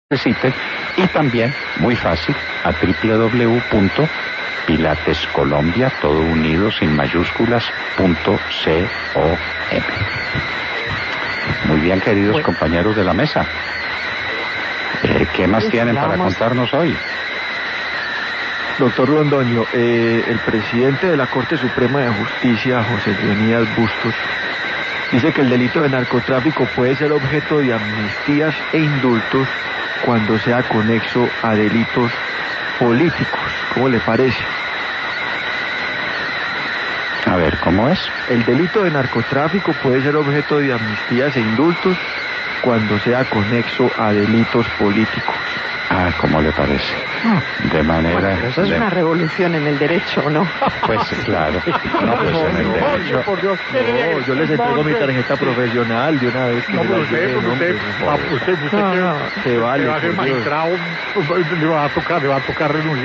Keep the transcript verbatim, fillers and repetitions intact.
necesite, y también, muy fácil, a doble u doble u doble u punto pilatescolombia, todo unido, sin mayúsculas, punto com. Muy bien, queridos bueno. compañeros de la mesa. Eh, ¿Qué más pues tienen para contarnos hoy? Doctor Londoño, eh, el presidente de la Corte Suprema de Justicia, José Leonidas Bustos, dice que el delito de narcotráfico puede ser objeto de amnistías e indultos cuando sea conexo a delitos políticos. ¿Cómo le parece? A ver, ¿cómo es? El delito de narcotráfico puede ser objeto de amnistías e indultos cuando sea conexo a delitos políticos. Ah, ¿cómo le parece? De manera... Bueno, pero eso es de... una revolución en el derecho, ¿no? Pues claro. No, pues en el derecho... Por Dios, no, yo les entrego mi tarjeta profesional de una vez. Que no, pero usted, usted, usted, usted, usted, no, no, que se vale, va a ser magistrado, le va a tocar, le va a tocar renunciar.